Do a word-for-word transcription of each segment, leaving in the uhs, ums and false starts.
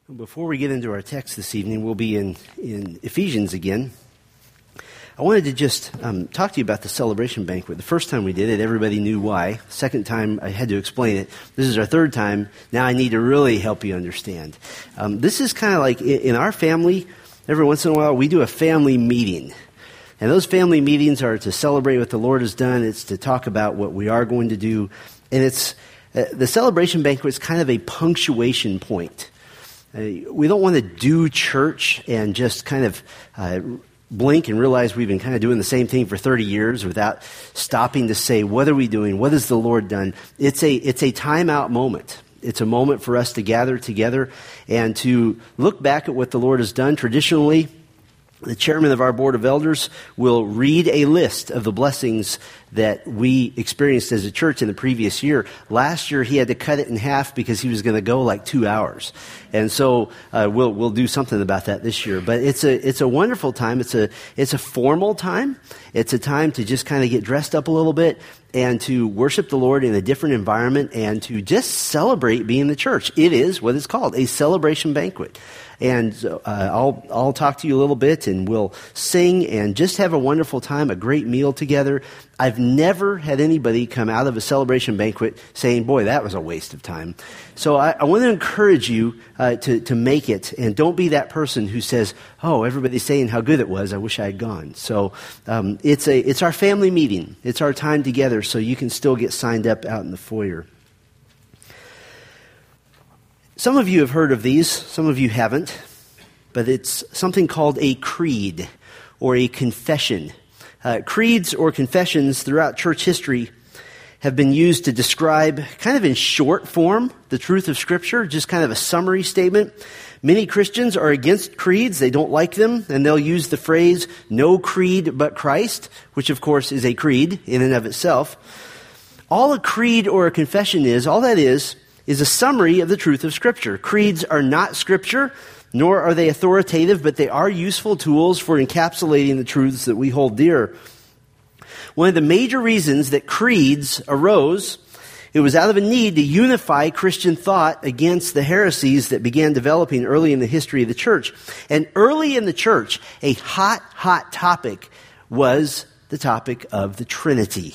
Before we get into our text this evening, we'll be in, in Ephesians again. I wanted to just um, talk to you about the celebration banquet. The first time we did it, everybody knew why. Second time, I had to explain it. This is our third time. Now I need to really help you understand. Um, this is kind of like in, in our family, every once in a while, we do a family meeting. And those family meetings are to celebrate what the Lord has done. It's to talk about what we are going to do. And it's uh, the celebration banquet is kind of a punctuation point. Uh, we don't want to do church and just kind of uh, blink and realize we've been kind of doing the same thing for thirty years without stopping to say, what are we doing? What has the Lord done? It's a, it's a time-out moment. It's a moment for us to gather together and to look back at what the Lord has done. Traditionally, the chairman of our board of elders will read a list of the blessings that we experienced as a church in the previous year. Last year, he had to cut it in half because he was going to go like two hours. And so uh, we'll we'll do something about that this year. But it's a it's a wonderful time. It's a it's a formal time. It's a time to just kind of get dressed up a little bit and to worship the Lord in a different environment and to just celebrate being the church. It is what it's called, a celebration banquet. And uh, I'll I'll talk to you a little bit, and we'll sing and just have a wonderful time, a great meal together. I've never had anybody come out of a celebration banquet saying, boy, that was a waste of time. So I, I want to encourage you uh, to, to make it, and don't be that person who says, oh, everybody's saying how good it was. I wish I had gone. So um, it's a it's our family meeting. It's our time together, so you can still get signed up out in the foyer. Some of you have heard of these, some of you haven't, but it's something called a creed or a confession. Uh, creeds or confessions throughout church history have been used to describe, kind of in short form, the truth of Scripture, just kind of a summary statement. Many Christians are against creeds. They don't like them, and they'll use the phrase, no creed but Christ, which of course is a creed in and of itself. All a creed or a confession is, all that is, is a summary of the truth of Scripture. Creeds are not Scripture, nor are they authoritative, but they are useful tools for encapsulating the truths that we hold dear. One of the major reasons that creeds arose, it was out of a need to unify Christian thought against the heresies that began developing early in the history of the church. And early in the church, a hot, hot topic was the topic of the Trinity.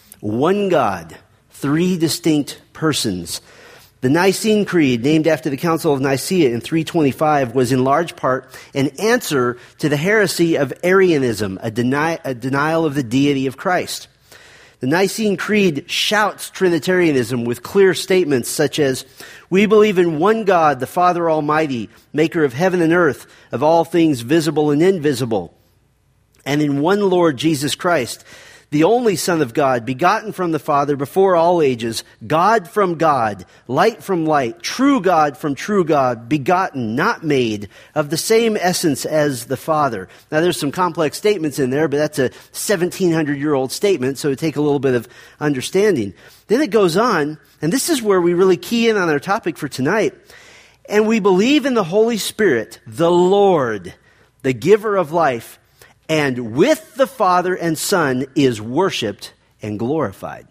One God, three distinct persons. The Nicene Creed, named after the Council of Nicaea in three twenty-five, was in large part an answer to the heresy of Arianism, a, deny, a denial of the deity of Christ. The Nicene Creed shouts Trinitarianism with clear statements such as, we believe in one God, the Father Almighty, maker of heaven and earth, of all things visible and invisible, and in one Lord Jesus Christ, the only Son of God, begotten from the Father before all ages, God from God, light from light, true God from true God, begotten, not made, of the same essence as the Father. Now there's some complex statements in there, but that's a seventeen hundred year old statement, so it take a little bit of understanding. Then it goes on, and this is where we really key in on our topic for tonight. And we believe in the Holy Spirit, the Lord, the giver of life, and with the Father and Son is worshipped and glorified.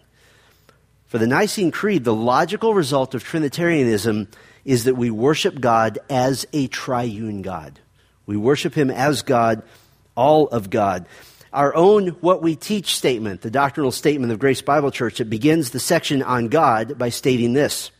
For the Nicene Creed, the logical result of Trinitarianism is that we worship God as a triune God. We worship Him as God, all of God. Our own What We Teach statement, the doctrinal statement of Grace Bible Church, it begins the section on God by stating this.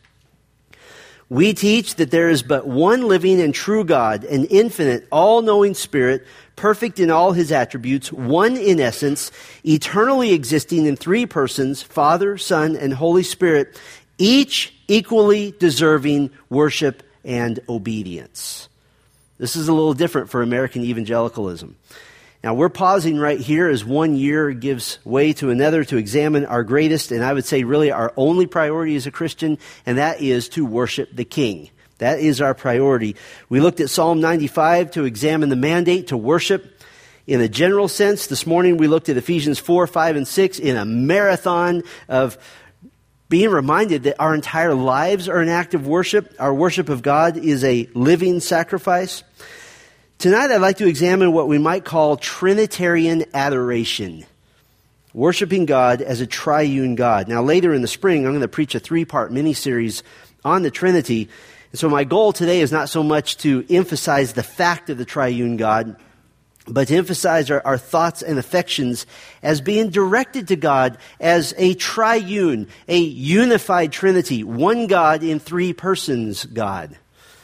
We teach that there is but one living and true God, an infinite, all-knowing Spirit, perfect in all His attributes, one in essence, eternally existing in three persons, Father, Son, and Holy Spirit, each equally deserving worship and obedience. This is a little different for American evangelicalism. Now, we're pausing right here as one year gives way to another to examine our greatest, and I would say really our only priority as a Christian, and that is to worship the King. That is our priority. We looked at Psalm ninety-five to examine the mandate to worship in a general sense. This morning we looked at Ephesians four, five, and six in a marathon of being reminded that our entire lives are an act of worship. Our worship of God is a living sacrifice. Tonight I'd like to examine what we might call Trinitarian adoration. Worshiping God as a triune God. Now later in the spring I'm going to preach a three-part mini-series on the Trinity. And so my goal today is not so much to emphasize the fact of the triune God, but to emphasize our, our thoughts and affections as being directed to God as a triune, a unified Trinity, one God in three persons God.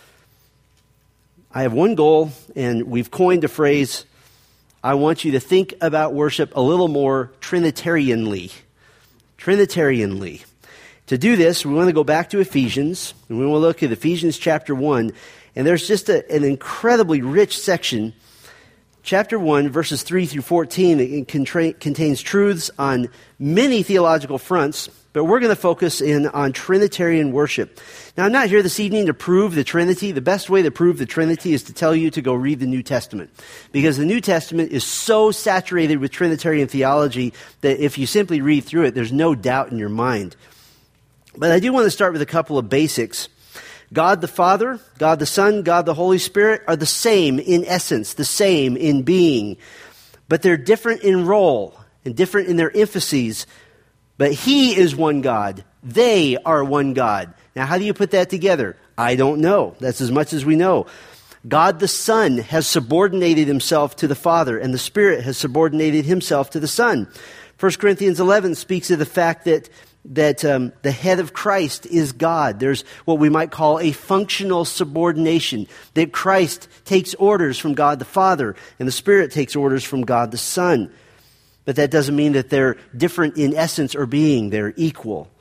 I have one goal, and we've coined a phrase. I want you to think about worship a little more Trinitarianly. Trinitarianly. To do this, we want to go back to Ephesians, and we want to look at Ephesians chapter one, and there's just a, an incredibly rich section. Chapter one, verses three through fourteen, it contra- contains truths on many theological fronts, but we're going to focus in on Trinitarian worship. Now, I'm not here this evening to prove the Trinity. The best way to prove the Trinity is to tell you to go read the New Testament, because the New Testament is so saturated with Trinitarian theology that if you simply read through it, there's no doubt in your mind. But I do want to start with a couple of basics. God the Father, God the Son, God the Holy Spirit are the same in essence, the same in being. But they're different in role and different in their emphases. But He is one God. They are one God. Now, how do you put that together? I don't know. That's as much as we know. God the Son has subordinated Himself to the Father, and the Spirit has subordinated Himself to the Son. First Corinthians eleven speaks of the fact that that um, the head of Christ is God. There's what we might call a functional subordination, that Christ takes orders from God the Father, and the Spirit takes orders from God the Son. But that doesn't mean that they're different in essence or being. They're equal.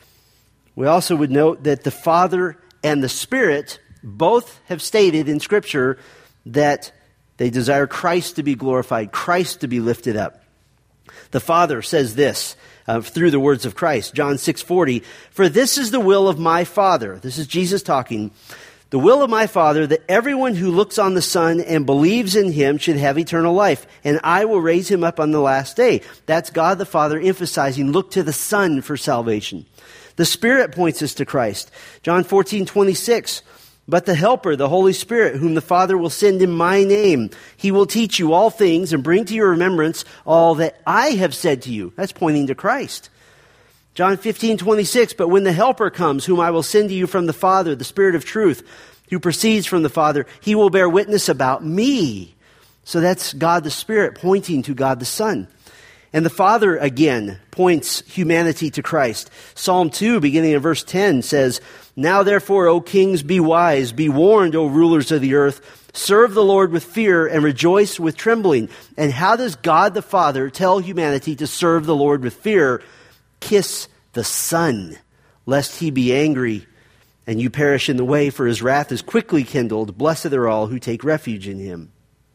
We also would note that the Father and the Spirit both have stated in Scripture that they desire Christ to be glorified, Christ to be lifted up. The Father says this, Uh, through the words of Christ, John six forty, "For this is the will of my Father," this is Jesus talking, "the will of my Father, that everyone who looks on the Son and believes in Him should have eternal life, and I will raise him up on the last day." That's God the Father emphasizing, look to the Son for salvation. The Spirit points us to Christ. John fourteen twenty-six, "But the Helper, the Holy Spirit, whom the Father will send in my name, He will teach you all things and bring to your remembrance all that I have said to you." That's pointing to Christ. John fifteen twenty-six, "But when the Helper comes, whom I will send to you from the Father, the Spirit of truth, who proceeds from the Father, He will bear witness about me." So that's God the Spirit pointing to God the Son. And the Father, again, points humanity to Christ. Psalm two, beginning in verse ten, says, "Now therefore, O kings, be wise, be warned, O rulers of the earth. Serve the Lord with fear and rejoice with trembling." And how does God the Father tell humanity to serve the Lord with fear? "Kiss the Son, lest He be angry and you perish in the way, for His wrath is quickly kindled. Blessed are all who take refuge in Him."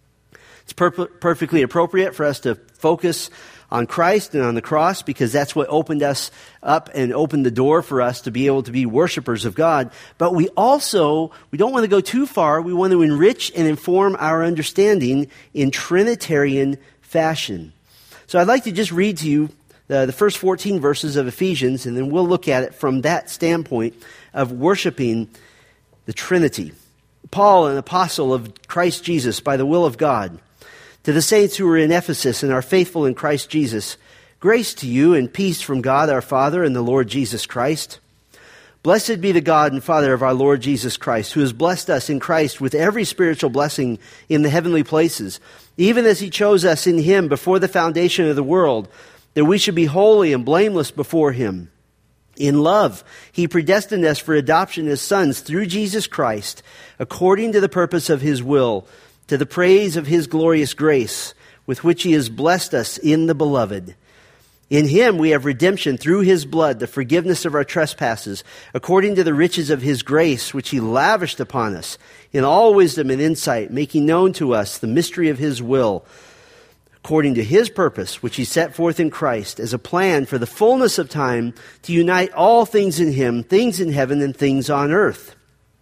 It's per- perfectly appropriate for us to focus on Christ and on the cross, because that's what opened us up and opened the door for us to be able to be worshipers of God. But we also, we don't want to go too far. We want to enrich and inform our understanding in Trinitarian fashion. So I'd like to just read to you the, the first fourteen verses of Ephesians, and then we'll look at it from that standpoint of worshiping the Trinity. Paul, an apostle of Christ Jesus by the will of God, to the saints who are in Ephesus and are faithful in Christ Jesus, grace to you and peace from God our Father and the Lord Jesus Christ. Blessed be the God and Father of our Lord Jesus Christ, who has blessed us in Christ with every spiritual blessing in the heavenly places, even as He chose us in Him before the foundation of the world, that we should be holy and blameless before Him. In love, He predestined us for adoption as sons through Jesus Christ, according to the purpose of His will, to the praise of His glorious grace, with which He has blessed us in the Beloved. In Him we have redemption through His blood, the forgiveness of our trespasses, according to the riches of His grace, which He lavished upon us, in all wisdom and insight, making known to us the mystery of His will, according to His purpose, which He set forth in Christ, as a plan for the fullness of time, to unite all things in Him, things in heaven and things on earth.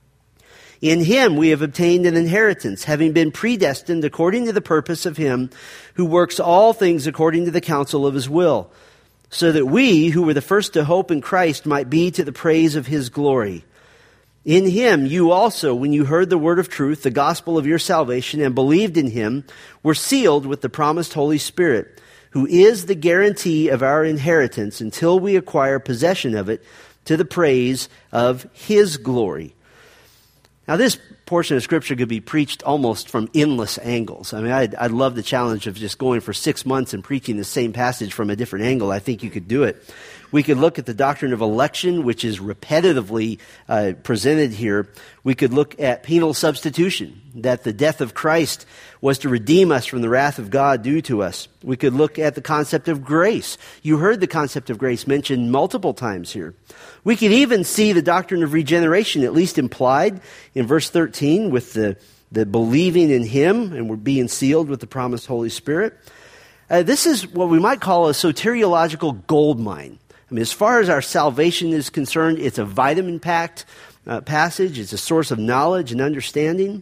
In Him we have obtained an inheritance, having been predestined according to the purpose of Him who works all things according to the counsel of His will, so that we, who were the first to hope in Christ, might be to the praise of His glory. In Him you also, when you heard the word of truth, the gospel of your salvation, and believed in Him, were sealed with the promised Holy Spirit, who is the guarantee of our inheritance until we acquire possession of it, to the praise of His glory. Now, this portion of Scripture could be preached almost from endless angles. I mean, I'd, I'd love the challenge of just going for six months and preaching the same passage from a different angle. I think you could do it. We could look at the doctrine of election, which is repetitively uh, presented here. We could look at penal substitution, that the death of Christ was to redeem us from the wrath of God due to us. We could look at the concept of grace. You heard the concept of grace mentioned multiple times here. We could even see the doctrine of regeneration, at least implied in verse thirteen, with the, the believing in Him, and we're being sealed with the promised Holy Spirit. Uh, this is what we might call a soteriological gold mine. I mean, as far as our salvation is concerned, it's a vitamin-packed uh, passage. It's a source of knowledge and understanding.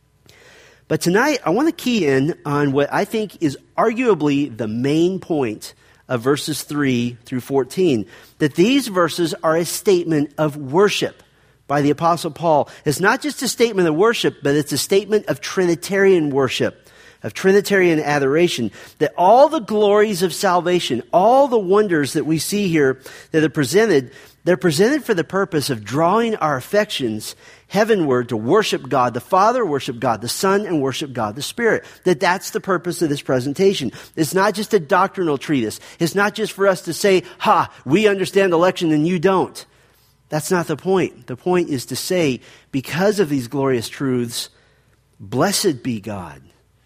But tonight, I want to key in on what I think is arguably the main point of verses three through fourteen, that these verses are a statement of worship by the Apostle Paul. It's not just a statement of worship, but it's a statement of Trinitarian worship, of Trinitarian adoration, that all the glories of salvation, all the wonders that we see here that are presented, they're presented for the purpose of drawing our affections heavenward to worship God the Father, worship God the Son, and worship God the Spirit. That that's the purpose of this presentation. It's not just a doctrinal treatise. It's not just for us to say, ha, we understand election and you don't. That's not the point. The point is to say, because of these glorious truths, blessed be God.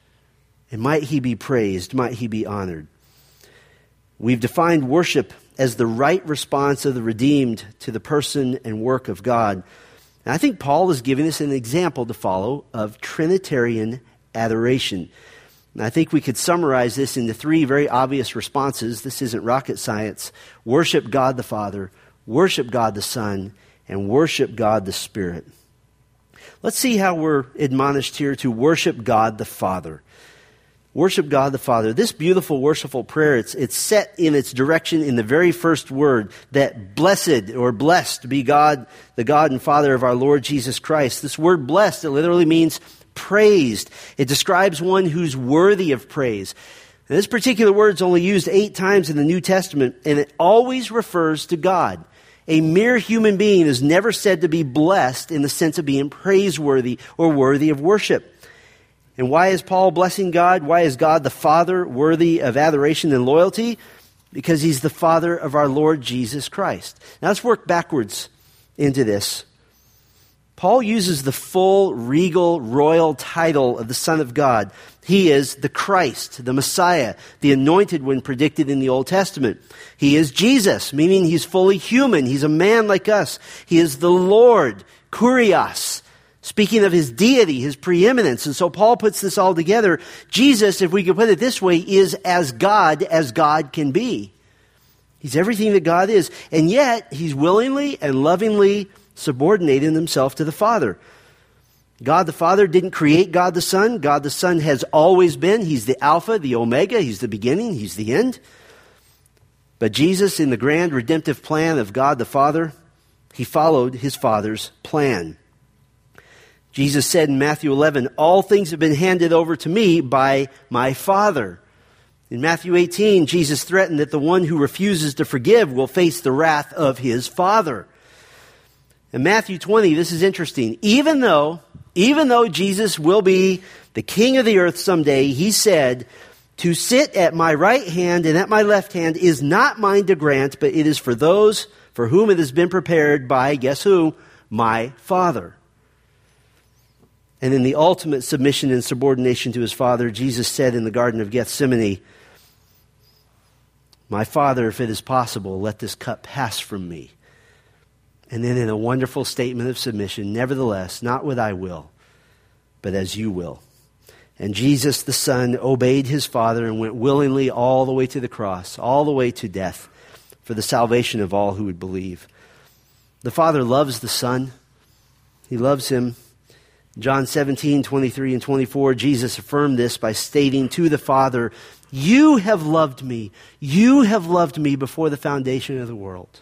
And might He be praised, might He be honored. We've defined worship as the right response of the redeemed to the person and work of God. And I think Paul is giving us an example to follow of Trinitarian adoration. And I think we could summarize this into three very obvious responses. This isn't rocket science. Worship God the Father, worship God the Son, and worship God the Spirit. Let's see how we're admonished here to worship God the Father. Worship God the Father. This beautiful, worshipful prayer, it's, it's set in its direction in the very first word, that blessed or blessed be God, the God and Father of our Lord Jesus Christ. This word blessed, it literally means praised. It describes one who's worthy of praise. And this particular word is only used eight times in the New Testament, and it always refers to God. A mere human being is never said to be blessed in the sense of being praiseworthy or worthy of worship. And why is Paul blessing God? Why is God the Father worthy of adoration and loyalty? Because He's the Father of our Lord Jesus Christ. Now let's work backwards into this. Paul uses the full regal royal title of the Son of God. He is the Christ, the Messiah, the anointed one predicted in the Old Testament. He is Jesus, meaning He's fully human. He's a man like us. He is the Lord, Kurios, speaking of His deity, His preeminence. And so Paul puts this all together. Jesus, if we could put it this way, is as God as God can be. He's everything that God is. And yet, He's willingly and lovingly subordinating Himself to the Father. God the Father didn't create God the Son. God the Son has always been. He's the Alpha, the Omega. He's the beginning. He's the end. But Jesus, in the grand redemptive plan of God the Father, He followed His Father's plan. Jesus said in Matthew eleven, all things have been handed over to me by my Father. In Matthew eighteen, Jesus threatened that the one who refuses to forgive will face the wrath of his Father. In Matthew twenty, this is interesting. Even though, even though Jesus will be the King of the earth someday, He said, to sit at my right hand and at my left hand is not mine to grant, but it is for those for whom it has been prepared by, guess who? My Father. And in the ultimate submission and subordination to His Father, Jesus said in the Garden of Gethsemane, my Father, if it is possible, let this cup pass from me. And then in a wonderful statement of submission, nevertheless, not what I will, but as you will. And Jesus, the Son, obeyed His Father and went willingly all the way to the cross, all the way to death, for the salvation of all who would believe. The Father loves the Son. He loves Him. John seventeen, twenty-three and twenty-four, Jesus affirmed this by stating to the Father, you have loved me. You have loved me before the foundation of the world.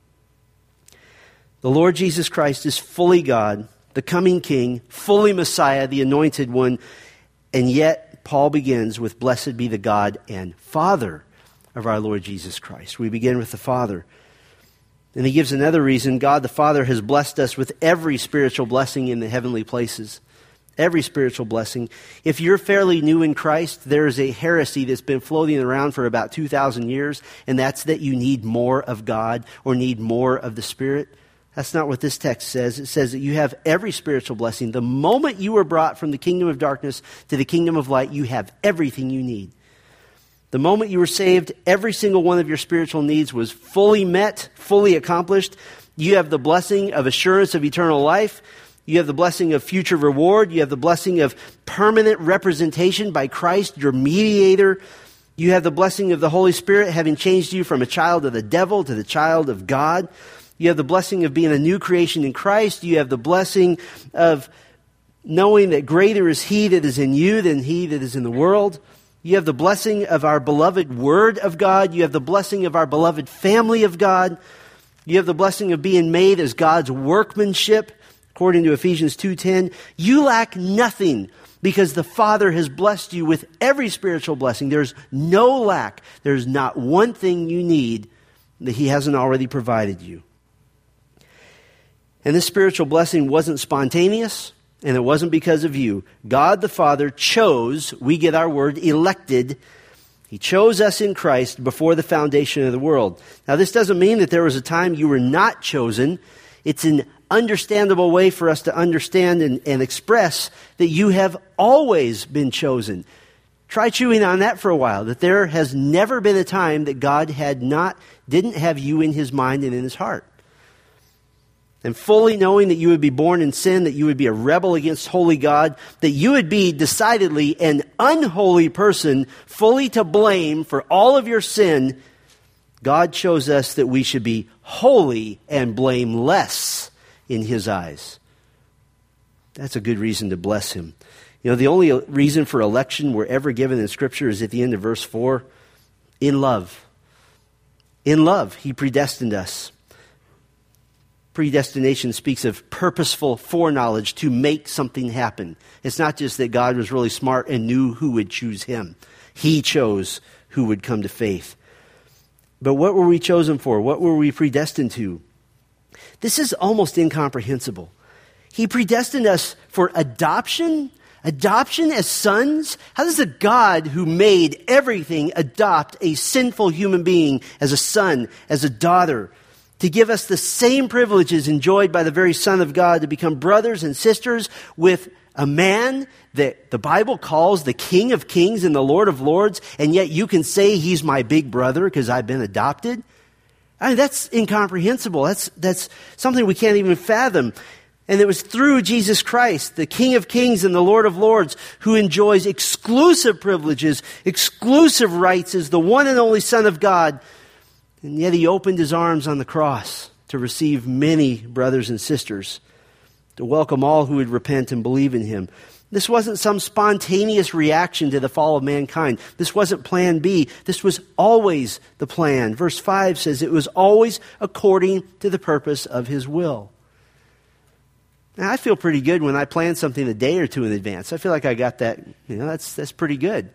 The Lord Jesus Christ is fully God, the coming King, fully Messiah, the anointed one. And yet, Paul begins with, blessed be the God and Father of our Lord Jesus Christ. We begin with the Father. And he gives another reason. God the Father has blessed us with every spiritual blessing in the heavenly places. Every spiritual blessing. If you're fairly new in Christ, there is a heresy that's been floating around for about two thousand years, and that's that you need more of God or need more of the Spirit. That's not what this text says. It says that you have every spiritual blessing. The moment you were brought from the kingdom of darkness to the kingdom of light, you have everything you need. The moment you were saved, every single one of your spiritual needs was fully met, fully accomplished. You have the blessing of assurance of eternal life. You have the blessing of future reward. You have the blessing of permanent representation by Christ, your mediator. You have the blessing of the Holy Spirit having changed you from a child of the devil to the child of God. You have the blessing of being a new creation in Christ. You have the blessing of knowing that greater is He that is in you than he that is in the world. You have the blessing of our beloved Word of God. You have the blessing of our beloved family of God. You have the blessing of being made as God's workmanship, according to Ephesians two ten. You lack nothing because the Father has blessed you with every spiritual blessing. There's no lack. There's not one thing you need that He hasn't already provided you. And this spiritual blessing wasn't spontaneous, and it wasn't because of you. God the Father chose, we get our word, elected. He chose us in Christ before the foundation of the world. Now, this doesn't mean that there was a time you were not chosen. It's an understandable way for us to understand and, and express that you have always been chosen. Try chewing on that for a while, that there has never been a time that God had not, didn't have you in His mind and in His heart. And fully knowing that you would be born in sin, that you would be a rebel against holy God, that you would be decidedly an unholy person, fully to blame for all of your sin, God chose us that we should be holy and blameless in His eyes. That's a good reason to bless Him. You know, the only reason for election we're ever given in Scripture is at the end of verse four. In love. In love, He predestined us. Predestination speaks of purposeful foreknowledge to make something happen. It's not just that God was really smart and knew who would choose Him. He chose who would come to faith. But what were we chosen for? What were we predestined to? This is almost incomprehensible. He predestined us for adoption? Adoption as sons? How does the God who made everything adopt a sinful human being as a son, as a daughter? To give us the same privileges enjoyed by the very Son of God, to become brothers and sisters with a man that the Bible calls the King of Kings and the Lord of Lords, and yet you can say He's my big brother because I've been adopted? I mean, that's incomprehensible. That's, that's something we can't even fathom. And it was through Jesus Christ, the King of Kings and the Lord of Lords, who enjoys exclusive privileges, exclusive rights as the one and only Son of God. And yet He opened His arms on the cross to receive many brothers and sisters, to welcome all who would repent and believe in Him. This wasn't some spontaneous reaction to the fall of mankind. This wasn't plan B. This was always the plan. Verse five says it was always according to the purpose of His will. Now, I feel pretty good when I plan something a day or two in advance. I feel like I got that, you know, that's that's pretty good.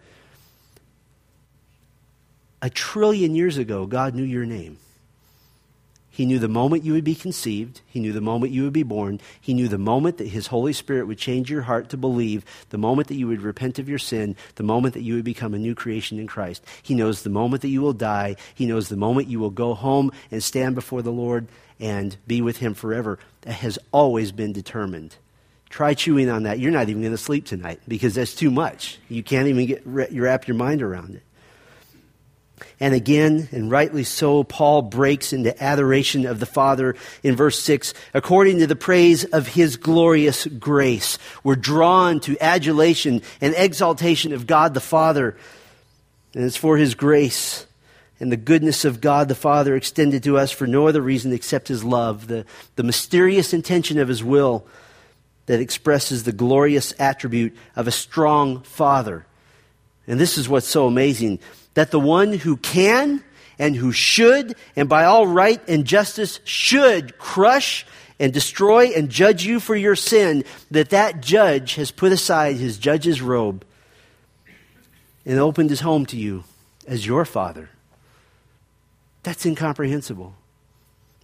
A trillion years ago, God knew your name. He knew the moment you would be conceived. He knew the moment you would be born. He knew the moment that His Holy Spirit would change your heart to believe, the moment that you would repent of your sin, the moment that you would become a new creation in Christ. He knows the moment that you will die. He knows the moment you will go home and stand before the Lord and be with Him forever. That has always been determined. Try chewing on that. You're not even going to sleep tonight because that's too much. You can't even get wrap your mind around it. And again, and rightly so, Paul breaks into adoration of the Father in verse six. According to the praise of His glorious grace, we're drawn to adulation and exaltation of God the Father. And it's for His grace and the goodness of God the Father extended to us for no other reason except His love, the, the mysterious intention of His will that expresses the glorious attribute of a strong Father. And this is what's so amazing, that the one who can and who should, and by all right and justice should crush and destroy and judge you for your sin, that that judge has put aside his judge's robe and opened his home to you as your Father. That's incomprehensible.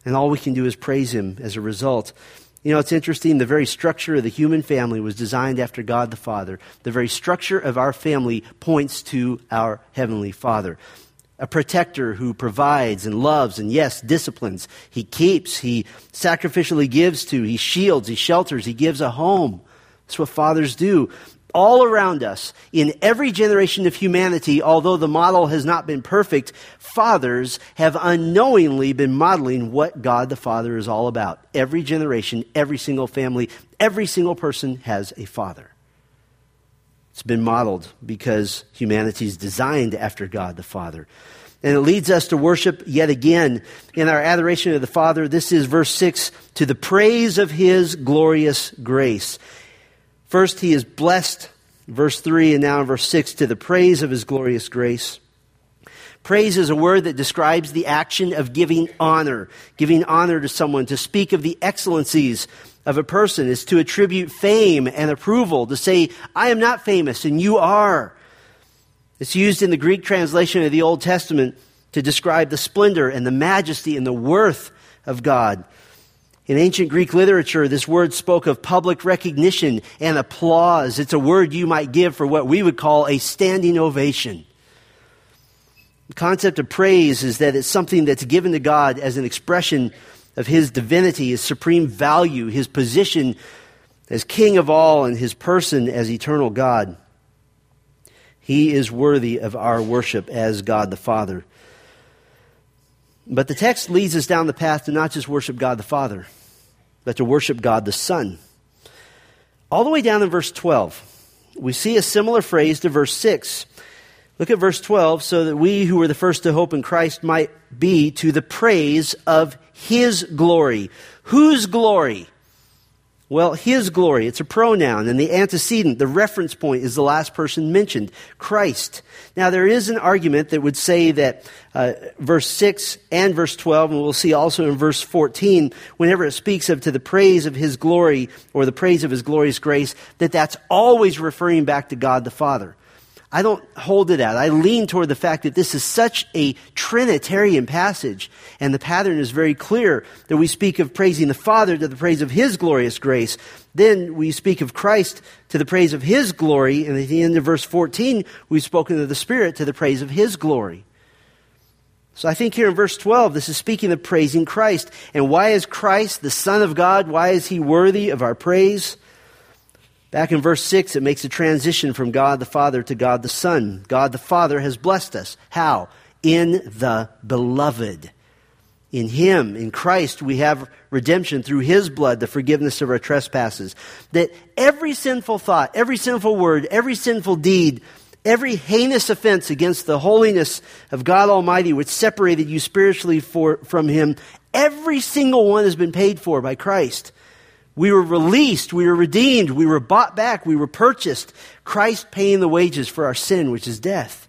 And all we can do is praise him as a result. You know, it's interesting, the very structure of the human family was designed after God the Father. The very structure of our family points to our Heavenly Father. A protector who provides and loves and, yes, disciplines. He keeps, he sacrificially gives to, he shields, he shelters, he gives a home. That's what fathers do. All around us, in every generation of humanity, although the model has not been perfect, fathers have unknowingly been modeling what God the Father is all about. Every generation, every single family, every single person has a father. It's been modeled because humanity is designed after God the Father. And it leads us to worship yet again in our adoration of the Father. This is verse six, to the praise of his glorious grace. First, he is blessed, verse three, and now in verse six, to the praise of his glorious grace. Praise is a word that describes the action of giving honor, giving honor to someone. To speak of the excellencies of a person is to attribute fame and approval, to say, I am not famous and you are. It's used in the Greek translation of the Old Testament to describe the splendor and the majesty and the worth of God. In ancient Greek literature, this word spoke of public recognition and applause. It's a word you might give for what we would call a standing ovation. The concept of praise is that it's something that's given to God as an expression of his divinity, his supreme value, his position as King of all, and his person as eternal God. He is worthy of our worship as God the Father. But the text leads us down the path to not just worship God the Father, but to worship God the Son. All the way down in verse twelve, we see a similar phrase to verse six. Look at verse twelve, so that we who were the first to hope in Christ might be to the praise of his glory. Whose glory? Well, his glory. It's a pronoun, and the antecedent, the reference point, is the last person mentioned, Christ. Now, there is an argument that would say that uh, verse six and verse twelve, and we'll see also in verse fourteen, whenever it speaks of to the praise of his glory, or the praise of his glorious grace, that that's always referring back to God the Father. I don't hold to that. I lean toward the fact that this is such a Trinitarian passage, and the pattern is very clear that we speak of praising the Father to the praise of his glorious grace. Then we speak of Christ to the praise of his glory, and at the end of verse fourteen, we've spoken of the Spirit to the praise of his glory. So I think here in verse twelve, this is speaking of praising Christ. And why is Christ the Son of God? Why is he worthy of our praise? Back in verse six, it makes a transition from God the Father to God the Son. God the Father has blessed us. How? In the Beloved. In him, in Christ, we have redemption through his blood, the forgiveness of our trespasses. That every sinful thought, every sinful word, every sinful deed, every heinous offense against the holiness of God Almighty, which separated you spiritually for, from him, every single one has been paid for by Christ. We were released, we were redeemed, we were bought back, we were purchased. Christ paying the wages for our sin, which is death.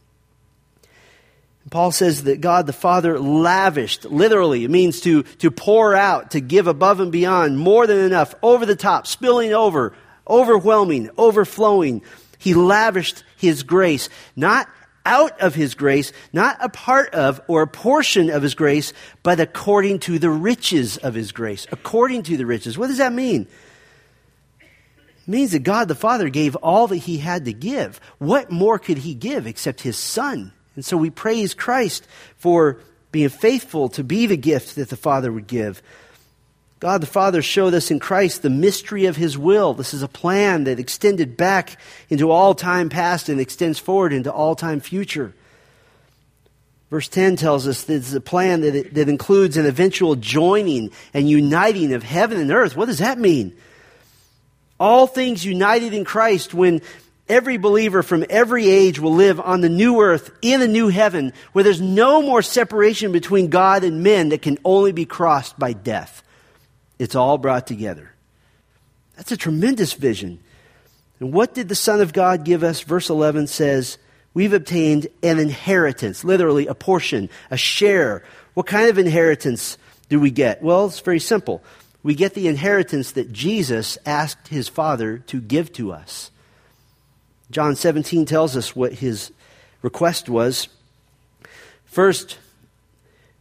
And Paul says that God the Father lavished, literally, it means to, to pour out, to give above and beyond, more than enough, over the top, spilling over, overwhelming, overflowing. He lavished his grace, not out of his grace, not a part of or a portion of his grace, but according to the riches of his grace. According to the riches. What does that mean? It means that God the Father gave all that he had to give. What more could he give except his Son? And so we praise Christ for being faithful to be the gift that the Father would give. God the Father showed us in Christ the mystery of his will. This is a plan that extended back into all time past and extends forward into all time future. Verse ten tells us that it's a plan that, that includes an eventual joining and uniting of heaven and earth. What does that mean? All things united in Christ, when every believer from every age will live on the new earth in a new heaven where there's no more separation between God and men that can only be crossed by death. It's all brought together. That's a tremendous vision. And what did the Son of God give us? Verse eleven says, we've obtained an inheritance, literally a portion, a share. What kind of inheritance do we get? Well, it's very simple. We get the inheritance that Jesus asked his Father to give to us. John seventeen tells us what his request was. First,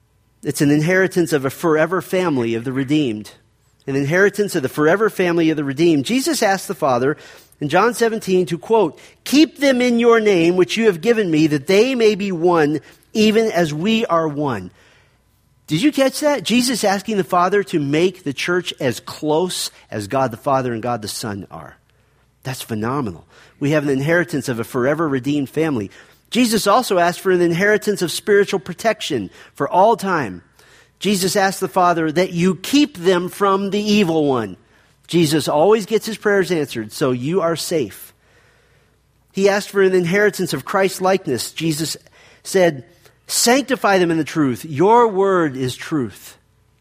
It's an inheritance of a forever family of the redeemed. An inheritance of the forever family of the redeemed. Jesus asked the Father in John seventeen to, quote, keep them in your name, which you have given me, that they may be one, even as we are one. Did you catch that? Jesus asking the Father to make the church as close as God the Father and God the Son are. That's phenomenal. We have an inheritance of a forever redeemed family. Jesus also asked for an inheritance of spiritual protection for all time. Jesus asked the Father that you keep them from the evil one. Jesus always gets his prayers answered, so you are safe. He asked for an inheritance of Christ-likeness. Jesus said, sanctify them in the truth. Your word is truth.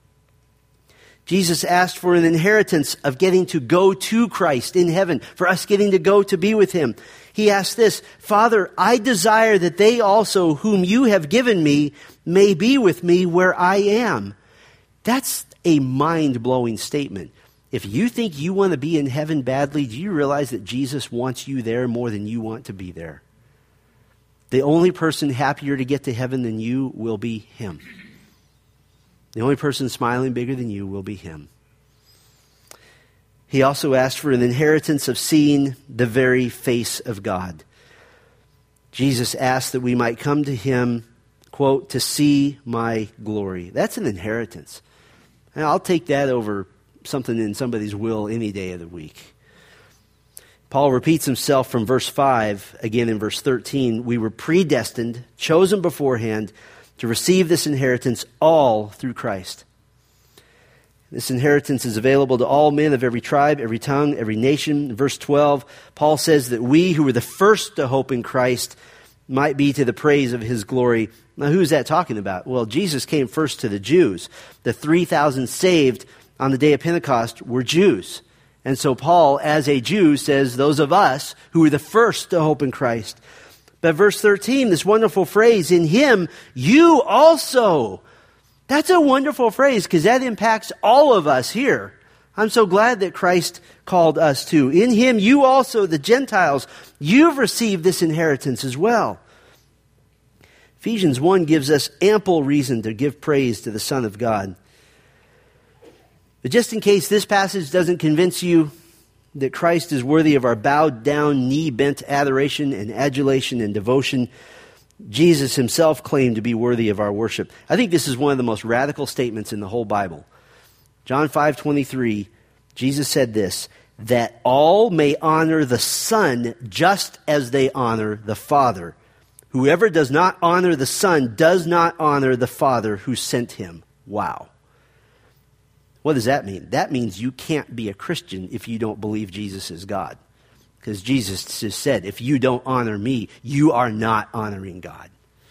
Jesus asked for an inheritance of getting to go to Christ in heaven, for us getting to go to be with him. He asked this, Father, I desire that they also, whom you have given me, may be with me where I am. That's a mind-blowing statement. If you think you want to be in heaven badly, do you realize that Jesus wants you there more than you want to be there? The only person happier to get to heaven than you will be him. The only person smiling bigger than you will be him. He also asked for an inheritance of seeing the very face of God. Jesus asked that we might come to him, quote, to see my glory. That's an inheritance. And I'll take that over something in somebody's will any day of the week. Paul repeats himself from verse five, again in verse thirteen. We were predestined, chosen beforehand, to receive this inheritance all through Christ. This inheritance is available to all men of every tribe, every tongue, every nation. In verse twelve, Paul says that we who were the first to hope in Christ might be to the praise of his glory. Now, who is that talking about? Well, Jesus came first to the Jews. The three thousand saved on the day of Pentecost were Jews. And so Paul, as a Jew, says those of us who were the first to hope in Christ. But verse thirteen, this wonderful phrase, in him you also. That's a wonderful phrase because that impacts all of us here. I'm so glad that Christ called us to. In him you also, the Gentiles, you've received this inheritance as well. Ephesians one gives us ample reason to give praise to the Son of God. But just in case this passage doesn't convince you that Christ is worthy of our bowed down, knee-bent adoration and adulation and devotion, Jesus himself claimed to be worthy of our worship. I think this is one of the most radical statements in the whole Bible. John five twenty-three, Jesus said this, that all may honor the Son just as they honor the Father. Whoever does not honor the Son does not honor the Father who sent him. Wow. What does that mean? That means you can't be a Christian if you don't believe Jesus is God. Because Jesus just said, if you don't honor me, you are not honoring God.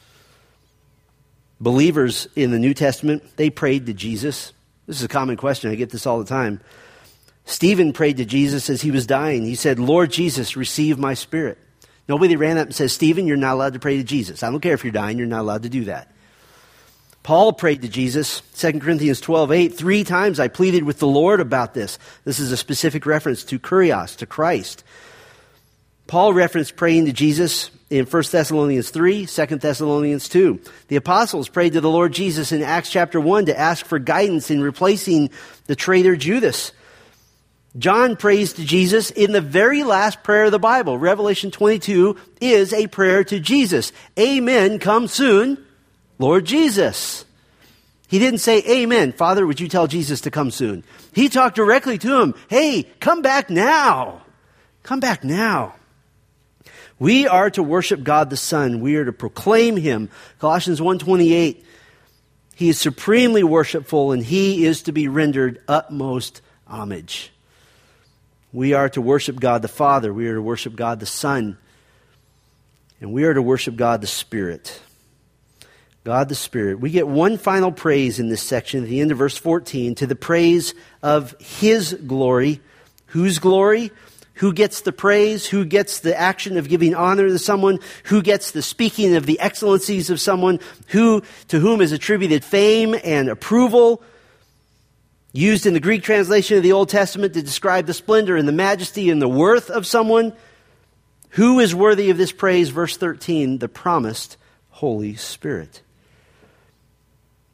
Believers in the New Testament, they prayed to Jesus. This is a common question. I get this all the time. Stephen prayed to Jesus as he was dying. He said, Lord Jesus, receive my spirit. Nobody ran up and said, Stephen, you're not allowed to pray to Jesus. I don't care if you're dying, you're not allowed to do that. Paul prayed to Jesus, Second Corinthians twelve eight, three times I pleaded with the Lord about this. This is a specific reference to Kurios, to Christ. Paul referenced praying to Jesus in First Thessalonians three, Second Thessalonians two. The apostles prayed to the Lord Jesus in Acts chapter one to ask for guidance in replacing the traitor Judas. John prays to Jesus in the very last prayer of the Bible. Revelation twenty-two is a prayer to Jesus. Amen, come soon, Lord Jesus. He didn't say, amen, Father, would you tell Jesus to come soon? He talked directly to him. Hey, come back now. Come back now. We are to worship God the Son. We are to proclaim him. Colossians one twenty-eight, he is supremely worshipful and he is to be rendered utmost homage. We are to worship God the Father. We are to worship God the Son. And we are to worship God the Spirit. God the Spirit. We get one final praise in this section at the end of verse fourteen to the praise of his glory. Whose glory? Who gets the praise? Who gets the action of giving honor to someone? Who gets the speaking of the excellencies of someone? Who, to whom is attributed fame and approval? Used in the Greek translation of the Old Testament to describe the splendor and the majesty and the worth of someone. Who is worthy of this praise? Verse thirteen, the promised Holy Spirit.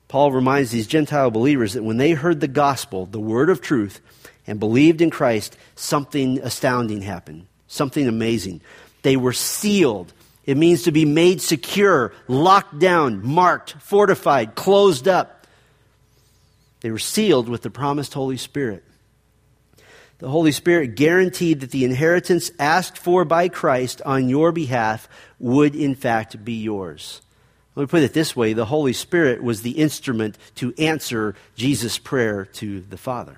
Paul reminds these Gentile believers that when they heard the gospel, the word of truth, and believed in Christ, something astounding happened, something amazing. They were sealed. It means to be made secure, locked down, marked, fortified, closed up. They were sealed with the promised Holy Spirit. The Holy Spirit guaranteed that the inheritance asked for by Christ on your behalf would in fact be yours. Let me put it this way. The Holy Spirit was the instrument to answer Jesus' prayer to the Father.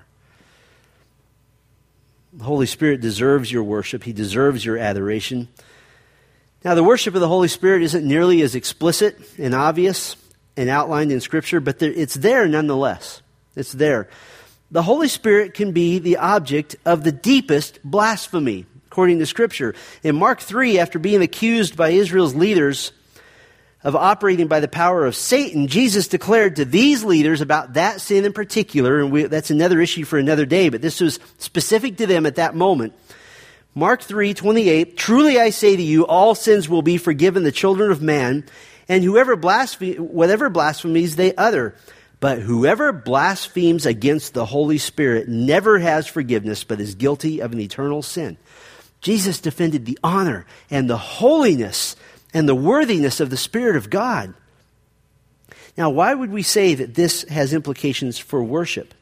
The Holy Spirit deserves your worship. He deserves your adoration. Now, the worship of the Holy Spirit isn't nearly as explicit and obvious and outlined in Scripture, but there, it's there nonetheless. It's there. The Holy Spirit can be the object of the deepest blasphemy, according to Scripture. In Mark three, after being accused by Israel's leaders of operating by the power of Satan, Jesus declared to these leaders about that sin in particular, and we, that's another issue for another day, but this was specific to them at that moment. Mark three twenty-eight, truly I say to you, all sins will be forgiven the children of man, and whoever blaspheme, whatever blasphemies they utter. But whoever blasphemes against the Holy Spirit never has forgiveness, but is guilty of an eternal sin. Jesus defended the honor and the holiness and the worthiness of the Spirit of God. Now, why would we say that this has implications for worship?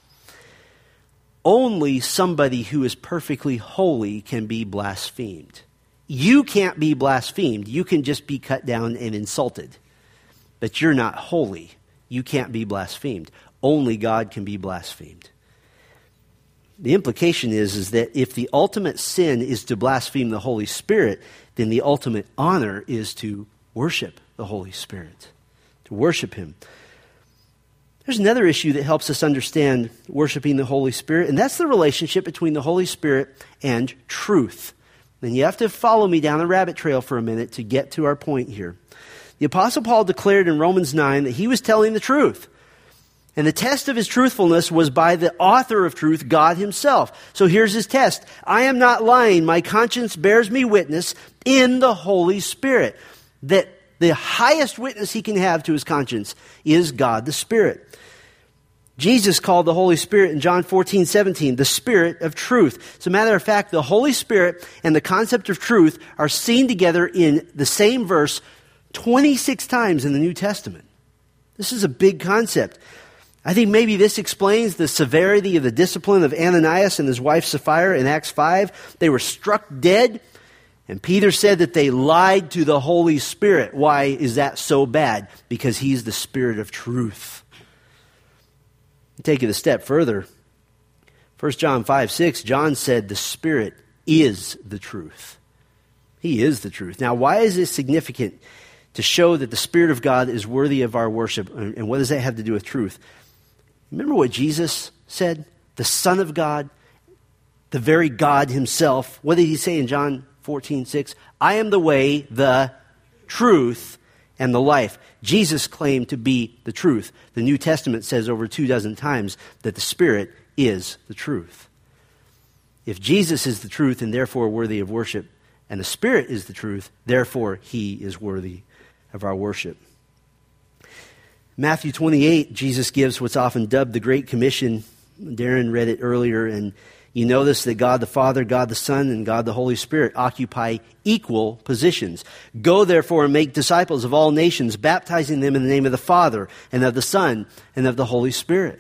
Only somebody who is perfectly holy can be blasphemed. You can't be blasphemed. You can just be cut down and insulted. But you're not holy. You can't be blasphemed. Only God can be blasphemed. The implication is, is that if the ultimate sin is to blaspheme the Holy Spirit, then the ultimate honor is to worship the Holy Spirit, to worship Him. There's another issue that helps us understand worshiping the Holy Spirit, and that's the relationship between the Holy Spirit and truth. And you have to follow me down the rabbit trail for a minute to get to our point here. The Apostle Paul declared in Romans nine that he was telling the truth. And the test of his truthfulness was by the author of truth, God Himself. So here's his test. I am not lying. My conscience bears me witness in the Holy Spirit that the highest witness he can have to his conscience is God the Spirit. Jesus called the Holy Spirit in John fourteen seventeen the Spirit of truth. As a matter of fact, the Holy Spirit and the concept of truth are seen together in the same verse twenty-six times in the New Testament. This is a big concept. I think maybe this explains the severity of the discipline of Ananias and his wife Sapphira in Acts five. They were struck dead, and Peter said that they lied to the Holy Spirit. Why is that so bad? Because He's the Spirit of truth. I'll take it a step further. First John five six, John said the Spirit is the truth. He is the truth. Now, why is this significant to show that the Spirit of God is worthy of our worship? And what does that have to do with truth? Remember what Jesus said? The Son of God, the very God Himself. What did He say in John fourteen six? I am the way, the truth, and the life. Jesus claimed to be the truth. The New Testament says over two dozen times that the Spirit is the truth. If Jesus is the truth and therefore worthy of worship, and the Spirit is the truth, therefore He is worthy of our worship. Matthew twenty-eight, Jesus gives what's often dubbed the Great Commission. Darren read it earlier, and you notice that God the Father, God the Son, and God the Holy Spirit occupy equal positions. Go therefore and make disciples of all nations, baptizing them in the name of the Father, and of the Son, and of the Holy Spirit.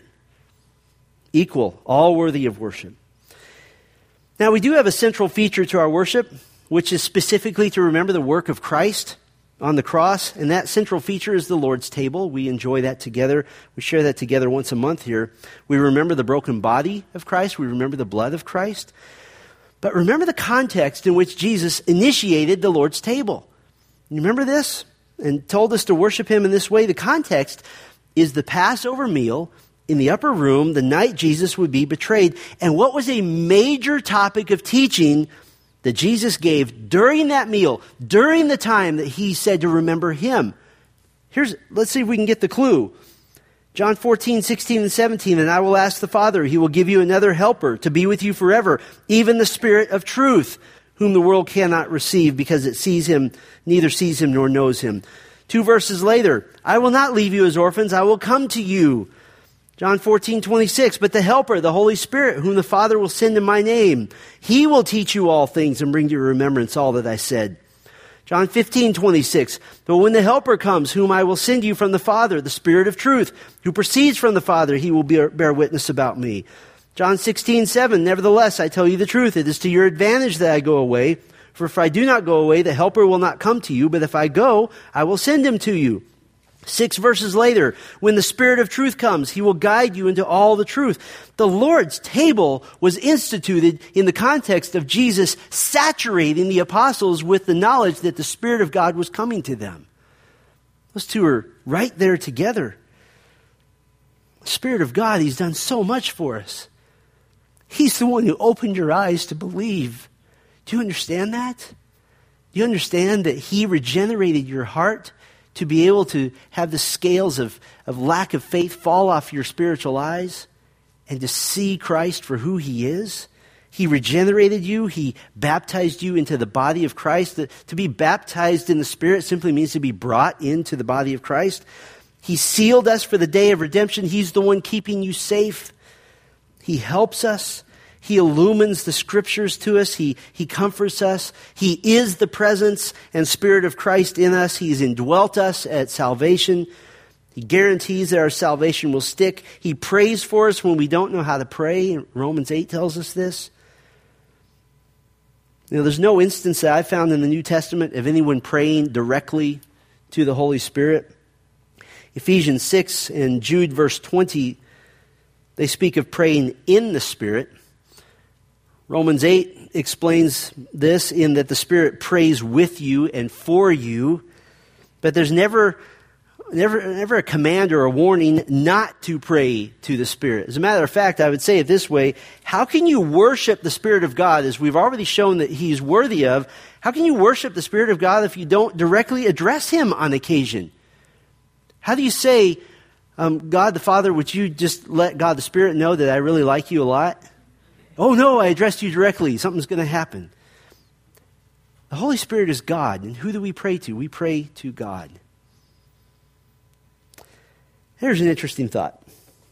Equal, all worthy of worship. Now, we do have a central feature to our worship, which is specifically to remember the work of Christ on the cross, and that central feature is the Lord's table. We enjoy that together. We share that together once a month here. We remember the broken body of Christ. We remember the blood of Christ. But remember the context in which Jesus initiated the Lord's table. You remember this? And told us to worship Him in this way. The context is the Passover meal in the upper room the night Jesus would be betrayed. And what was a major topic of teaching that Jesus gave during that meal, during the time that He said to remember Him? Here's, let's see if we can get the clue. John fourteen, sixteen, and seventeen, and I will ask the Father, He will give you another helper to be with you forever, even the Spirit of truth, whom the world cannot receive because it sees Him, neither sees Him nor knows Him. Two verses later, I will not leave you as orphans, I will come to you. John fourteen twenty-six, but the Helper, the Holy Spirit, whom the Father will send in my name, he will teach you all things and bring to your remembrance all that I said. John fifteen twenty-six, but when the Helper comes, whom I will send you from the Father, the Spirit of truth, who proceeds from the Father, he will bear, bear witness about me. John sixteen seven, nevertheless, I tell you the truth, it is to your advantage that I go away. For if I do not go away, the Helper will not come to you, but if I go, I will send him to you. Six verses later, when the Spirit of truth comes, he will guide you into all the truth. The Lord's table was instituted in the context of Jesus saturating the apostles with the knowledge that the Spirit of God was coming to them. Those two are right there together. The Spirit of God, he's done so much for us. He's the one who opened your eyes to believe. Do you understand that? Do you understand that he regenerated your heart to be able to have the scales of, of lack of faith fall off your spiritual eyes and to see Christ for who he is? He regenerated you. He baptized you into the body of Christ. To be baptized in the Spirit simply means to be brought into the body of Christ. He sealed us for the day of redemption. He's the one keeping you safe. He helps us. He illumines the Scriptures to us. He, he comforts us. He is the presence and Spirit of Christ in us. He's indwelt us at salvation. He guarantees that our salvation will stick. He prays for us when we don't know how to pray. Romans eight tells us this. You know, there's no instance that I found in the New Testament of anyone praying directly to the Holy Spirit. Ephesians six and Jude verse twenty, they speak of praying in the Spirit. Romans eight explains this in that the Spirit prays with you and for you, but there's never, never, never a command or a warning not to pray to the Spirit. As a matter of fact, I would say it this way: how can you worship the Spirit of God, as we've already shown that he's worthy of? How can you worship the Spirit of God if you don't directly address him on occasion? How do you say, um, God the Father, would you just let God the Spirit know that I really like you a lot? Oh no, I addressed you directly. Something's going to happen. The Holy Spirit is God. And who do we pray to? We pray to God. Here's an interesting thought.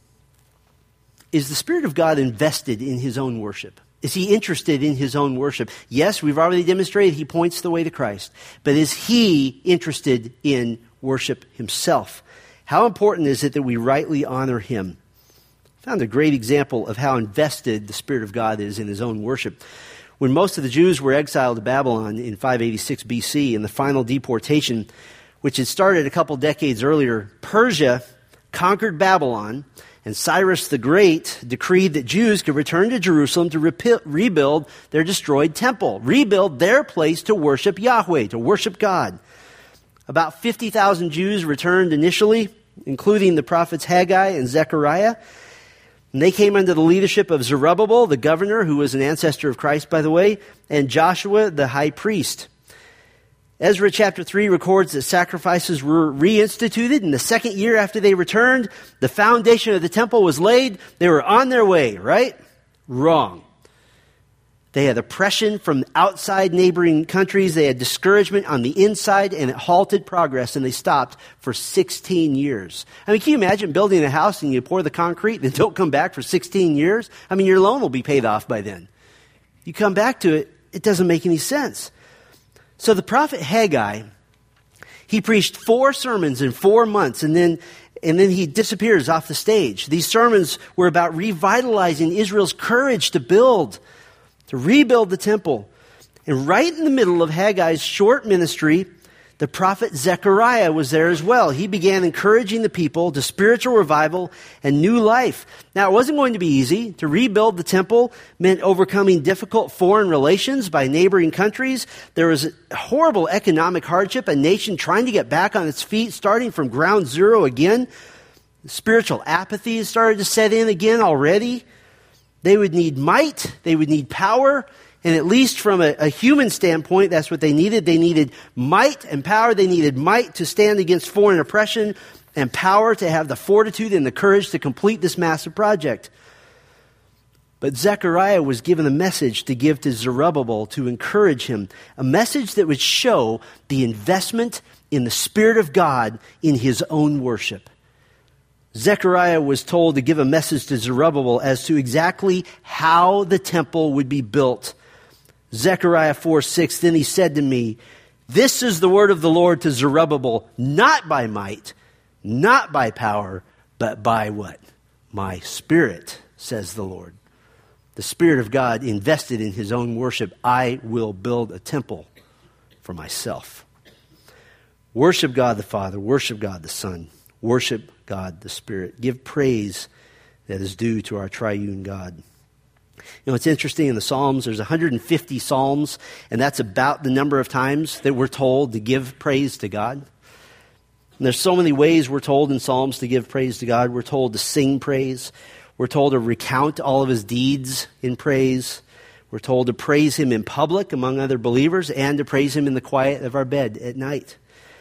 Is the Spirit of God invested in his own worship? Is he interested in his own worship? Yes, we've already demonstrated he points the way to Christ. But is he interested in worship himself? How important is it that we rightly honor him? I found a great example of how invested the Spirit of God is in his own worship. When most of the Jews were exiled to Babylon in five eighty-six B C, in the final deportation, which had started a couple decades earlier, Persia conquered Babylon, and Cyrus the Great decreed that Jews could return to Jerusalem to repi- rebuild their destroyed temple, rebuild their place to worship Yahweh, to worship God. About fifty thousand Jews returned initially, including the prophets Haggai and Zechariah. And they came under the leadership of Zerubbabel, the governor, who was an ancestor of Christ, by the way, and Joshua, the high priest. Ezra chapter three records that sacrifices were reinstituted. In the second year after they returned, the foundation of the temple was laid. They were on their way, right? Wrong. They had oppression from outside neighboring countries. They had discouragement on the inside, and it halted progress, and they stopped for sixteen years. I mean, can you imagine building a house and you pour the concrete and don't come back for sixteen years? I mean, your loan will be paid off by then. You come back to it, it doesn't make any sense. So the prophet Haggai, he preached four sermons in four months, and then and then he disappears off the stage. These sermons were about revitalizing Israel's courage to build to rebuild the temple. And right in the middle of Haggai's short ministry, the prophet Zechariah was there as well. He began encouraging the people to spiritual revival and new life. Now, it wasn't going to be easy. To rebuild the temple meant overcoming difficult foreign relations by neighboring countries. There was horrible economic hardship, a nation trying to get back on its feet, starting from ground zero again. Spiritual apathy started to set in again already. They would need might, they would need power, and at least from a, a human standpoint, that's what they needed. They needed might and power. They needed might to stand against foreign oppression, and power to have the fortitude and the courage to complete this massive project. But Zechariah was given a message to give to Zerubbabel to encourage him, a message that would show the investment in the Spirit of God in his own worship. Zechariah was told to give a message to Zerubbabel as to exactly how the temple would be built. Zechariah four six, then he said to me, this is the word of the Lord to Zerubbabel, not by might, not by power, but by what? My Spirit, says the Lord. The Spirit of God invested in his own worship. I will build a temple for myself. Worship God the Father, worship God the Son, worship God the Spirit. Give praise that is due to our triune God. You know, it's interesting in the Psalms, there's one hundred fifty Psalms, and that's about the number of times that we're told to give praise to God. And there's so many ways we're told in Psalms to give praise to God. We're told to sing praise. We're told to recount all of his deeds in praise. We're told to praise him in public among other believers and to praise him in the quiet of our bed at night.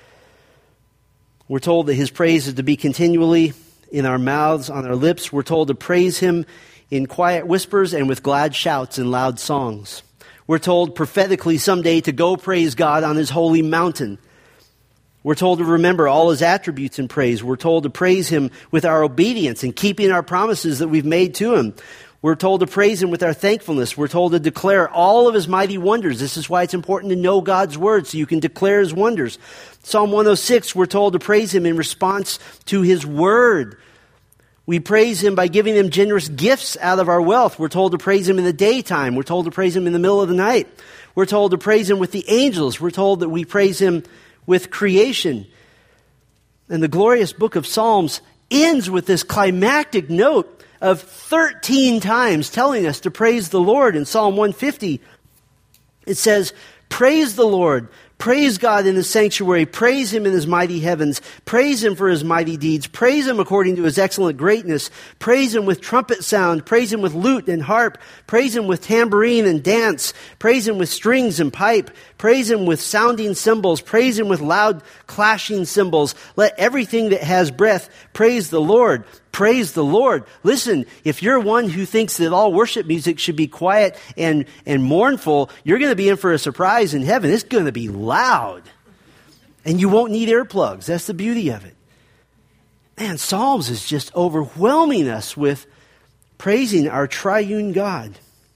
We're told that his praise is to be continually in our mouths, on our lips. We're told to praise him in quiet whispers and with glad shouts and loud songs. We're told prophetically someday to go praise God on his holy mountain. We're told to remember all his attributes in praise. We're told to praise him with our obedience and keeping our promises that we've made to him. We're told to praise him with our thankfulness. We're told to declare all of his mighty wonders. This is why it's important to know God's word so you can declare his wonders. Psalm one oh six, we're told to praise him in response to his word. We praise him by giving him generous gifts out of our wealth. We're told to praise him in the daytime. We're told to praise him in the middle of the night. We're told to praise him with the angels. We're told that we praise him with creation. And the glorious book of Psalms ends with this climactic note of thirteen times telling us to praise the Lord. In Psalm one fifty, it says, praise the Lord, praise God in his sanctuary, praise him in his mighty heavens, praise him for his mighty deeds, praise him according to his excellent greatness, praise him with trumpet sound, praise him with lute and harp, praise him with tambourine and dance, praise him with strings and pipe, praise him with sounding cymbals, praise him with loud clashing cymbals. Let everything that has breath praise the Lord. Praise the Lord. Listen, if you're one who thinks that all worship music should be quiet and, and mournful, you're going to be in for a surprise in heaven. It's going to be loud. And you won't need earplugs. That's the beauty of it. Man, Psalms is just overwhelming us with praising our triune God.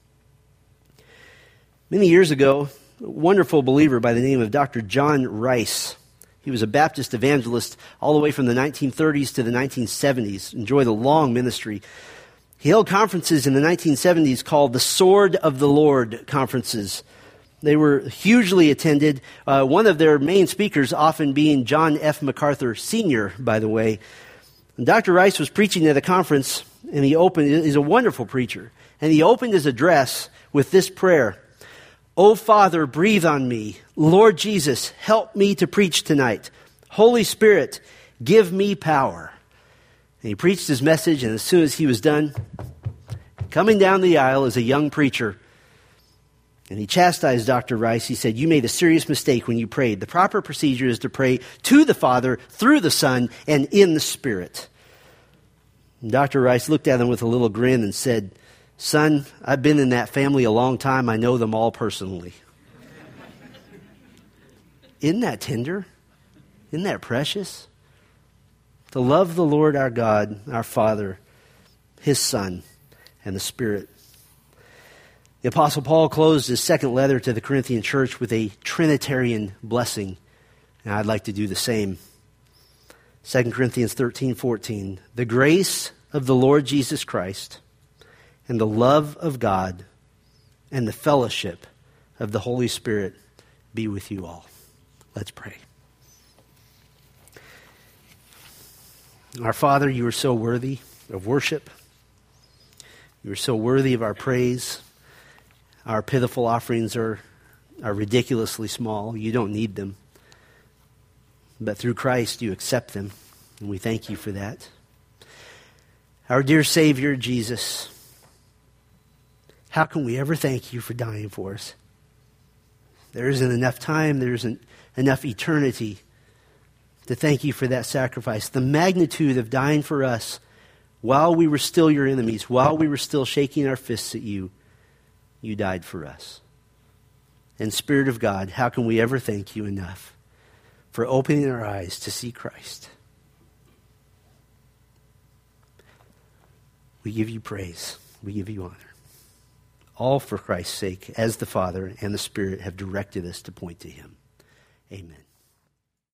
Many years ago, a wonderful believer by the name of Doctor John Rice. He was a Baptist evangelist all the way from the nineteen thirties to the nineteen seventies. Enjoyed a long ministry. He held conferences in the nineteen seventies called the Sword of the Lord conferences. They were hugely attended. Uh, one of their main speakers often being John F. MacArthur Senior, by the way. And Doctor Rice was preaching at a conference, and he opened, he's a wonderful preacher, and he opened his address with this prayer. O Father, breathe on me. Lord Jesus, help me to preach tonight. Holy Spirit, give me power. And he preached his message, and as soon as he was done, coming down the aisle is a young preacher. And he chastised Doctor Rice. He said, you made a serious mistake when you prayed. The proper procedure is to pray to the Father, through the Son, and in the Spirit. And Doctor Rice looked at him with a little grin and said, son, I've been in that family a long time. I know them all personally. Isn't that tender? Isn't that precious? To love the Lord our God, our Father, his Son, and the Spirit. The Apostle Paul closed his second letter to the Corinthian church with a Trinitarian blessing. And I'd like to do the same. Second Corinthians thirteen fourteen. The grace of the Lord Jesus Christ and the love of God and the fellowship of the Holy Spirit be with you all. Let's pray. Our Father, you are so worthy of worship. You are so worthy of our praise. Our pitiful offerings are, are ridiculously small. You don't need them. But through Christ, you accept them. And we thank you for that. Our dear Savior, Jesus, how can we ever thank you for dying for us? There isn't enough time, there isn't enough eternity to thank you for that sacrifice. The magnitude of dying for us While we were still your enemies, while we were still shaking our fists at you, you died for us. And Spirit of God, how can we ever thank you enough for opening our eyes to see Christ? We give you praise. We give you honor. All for Christ's sake, as the Father and the Spirit have directed us to point to him. Amen.